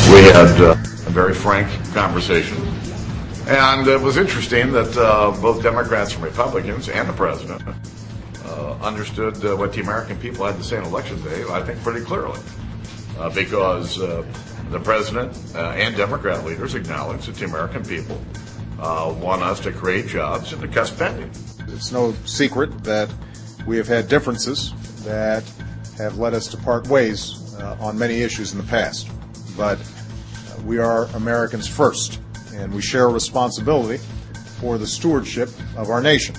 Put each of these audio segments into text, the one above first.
We had a very frank conversation. And it was interesting that both Democrats and Republicans and the president understood what the American people had to say on Election Day, I think, pretty clearly. Because the president and Democrat leaders acknowledged that the American people want us to create jobs and to cut spending. It's no secret that we have had differences that have led us to part ways on many issues in the past. But we are Americans first, and we share a responsibility for the stewardship of our nation.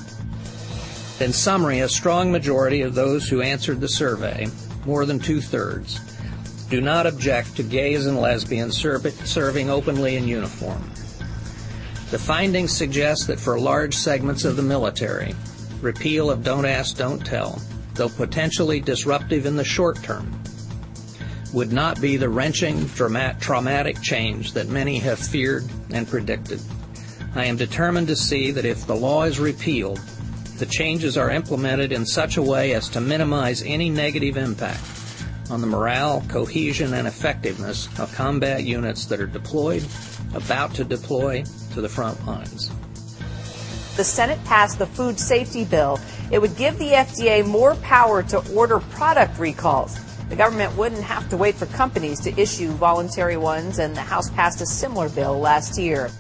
In summary, a strong majority of those who answered the survey, more than two-thirds, do not object to gays and lesbians serving openly in uniform. The findings suggest that for large segments of the military, repeal of Don't Ask, Don't Tell, though potentially disruptive in the short term, would not be the wrenching, traumatic change that many have feared and predicted. I am determined to see that if the law is repealed, the changes are implemented in such a way as to minimize any negative impact on the morale, cohesion, and effectiveness of combat units that are deployed, about to deploy to the front lines. The Senate passed the food safety bill. It would give the FDA more power to order product recalls. The government wouldn't have to wait for companies to issue voluntary ones, and the House passed a similar bill last year.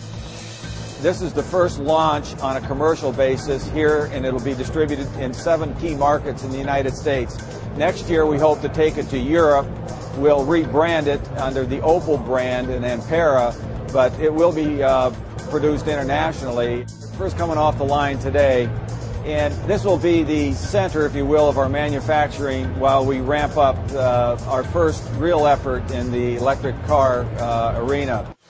This is the first launch on a commercial basis here, and it'll be distributed in 7 key markets in the United States. Next year, we hope to take it to Europe. We'll rebrand it under the Opal brand in Ampera, but it will be produced internationally. First coming off the line today, and this will be the center, if you will, of our manufacturing while we ramp up our first real effort in the electric car arena.